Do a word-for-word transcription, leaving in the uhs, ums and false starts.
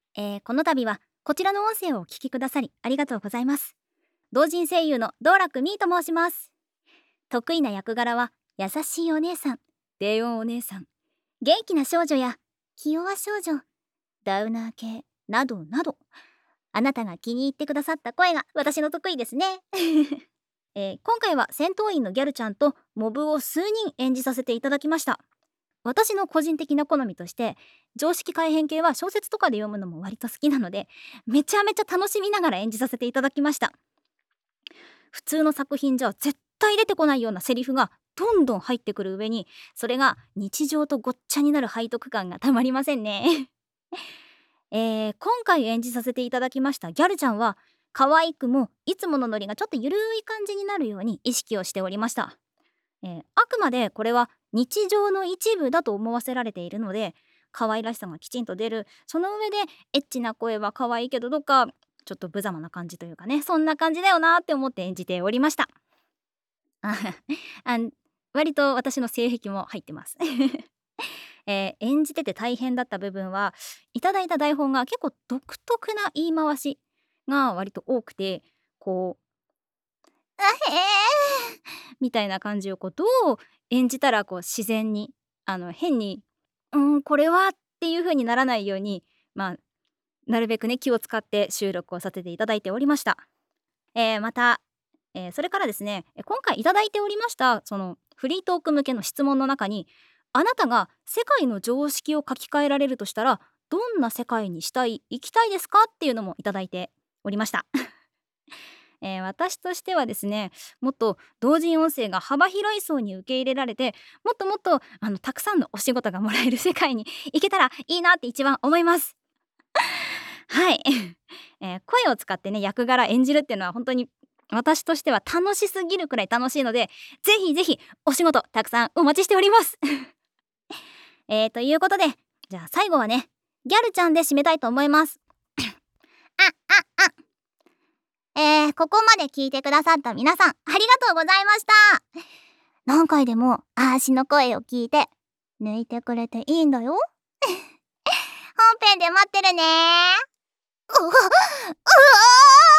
えー、この度はこちらの音声をお聞きくださりありがとうございます。同人声優の道楽みーと申します。得意な役柄は優しいお姉さん、低音お姉さん、元気な少女や気弱少女、ダウナー系などなど、あなたが気に入ってくださった声が私の得意ですね。えー今回は戦闘員のギャルちゃんとモブを数人演じさせていただきました。私の個人的な好みとして、常識改変系は小説とかで読むのも割と好きなので、めちゃめちゃ楽しみながら演じさせていただきました。普通の作品じゃ絶対出てこないようなセリフがどんどん入ってくる上に、それが日常とごっちゃになる背徳感がたまりませんね。えー今回演じさせていただきましたギャルちゃんは、可愛くもいつものノリがちょっとゆるい感じになるように意識をしておりました。えーあくまでこれは日常の一部だと思わせられているので、可愛らしさがきちんと出る、その上でエッチな声は可愛いけどどっかちょっと無様な感じというかね、そんな感じだよなって思って演じておりました。ああん割と私の性癖も入ってます。えー演じてて大変だった部分は、いただいた台本が結構独特な言い回しが割と多くて、こう「あへー」みたいな感じをこうどう演じたらこう自然に、あの変に「うーんこれは」っていう風にならないように、まあなるべくね気を使って収録をさせていただいておりました。えーまた、えーそれからですね、え今回いただいておりましたそのフリートーク向けの質問の中に、あなたが世界の常識を書き換えられるとしたらどんな世界にしたい生きたいですかっていうのもいただいておりました。えー私としてはですね、もっと同人音声が幅広い層に受け入れられて、もっともっとあのたくさんのお仕事がもらえる世界に行けたらいいなって一番思います。はい、えー声を使ってね役柄演じるっていうのは本当に私としては楽しすぎるくらい楽しいので、ぜひぜひお仕事たくさんお待ちしております。えーということで、じゃあ最後はねギャルちゃんで締めたいと思います。あああえー、ここまで聞いてくださった皆さんありがとうございました。何回でもあーしの声を聞いて抜いてくれていいんだよ。本編で待ってるねー。うわうわー